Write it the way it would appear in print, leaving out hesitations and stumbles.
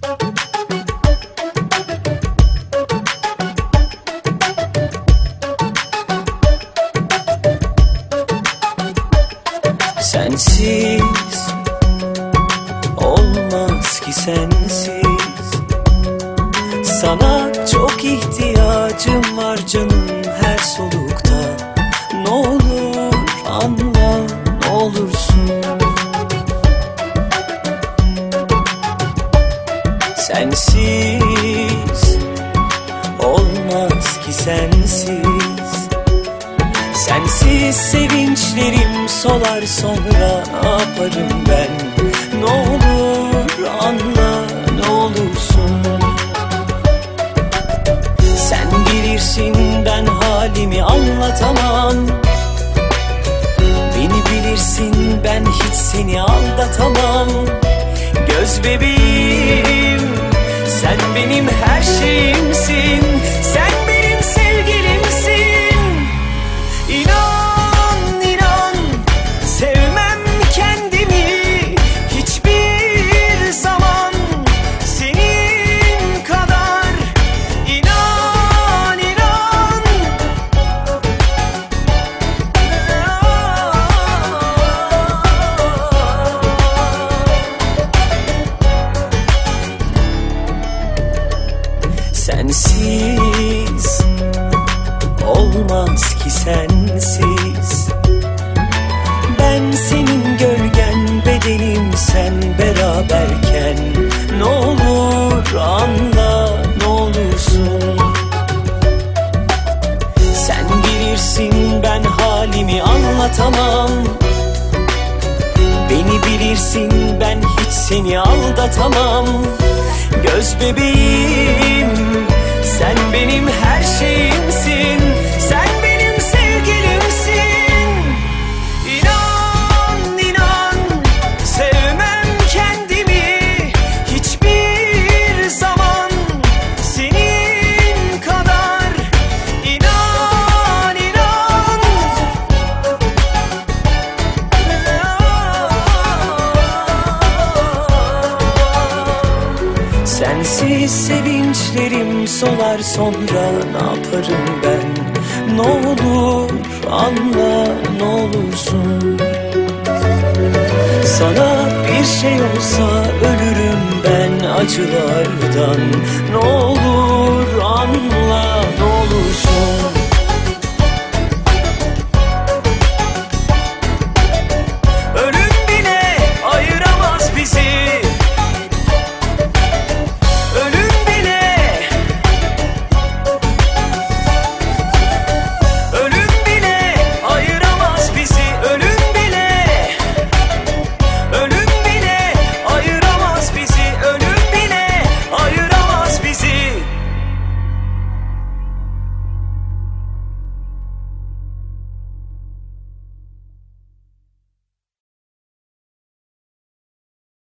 Sensiz olmaz ki sensiz. Sana çok ihtiyacım var canım her solukta. Ne olur anla, ne olursun. Sensiz olmaz ki sensiz. Sensiz sevinçlerim solar, sonra ne yaparım ben? Ne olur anla, ne olursun. Sen bilirsin ben halimi anlatamam. Beni bilirsin ben hiç seni aldatamam. Göz bebeğim, sen benim her şeyimsin. Sen benim sevgilimsin. İnan, inan, sevmem kendimi hiçbir zaman senin kadar. İnan, inan. Sensiz olmaz ki sensiz. Ben senin gölgen, bedenim sen beraberken. Ne olur anla, ne olursun. Sen bilirsin ben halimi anlatamam. Beni bilirsin ben hiç seni aldatamam. Göz bebeğim, sen benim her şeyimsin. Sen benim sevgilimsin. İnan, inan, sevmem kendimi hiçbir zaman senin kadar. İnan, inan. Sensiz sevinçlerim solar, sonra ne yaparım ben? Ne olur anla, ne olursun. Sana bir şey olsa ölürüm ben acılardan. Ne olur anla.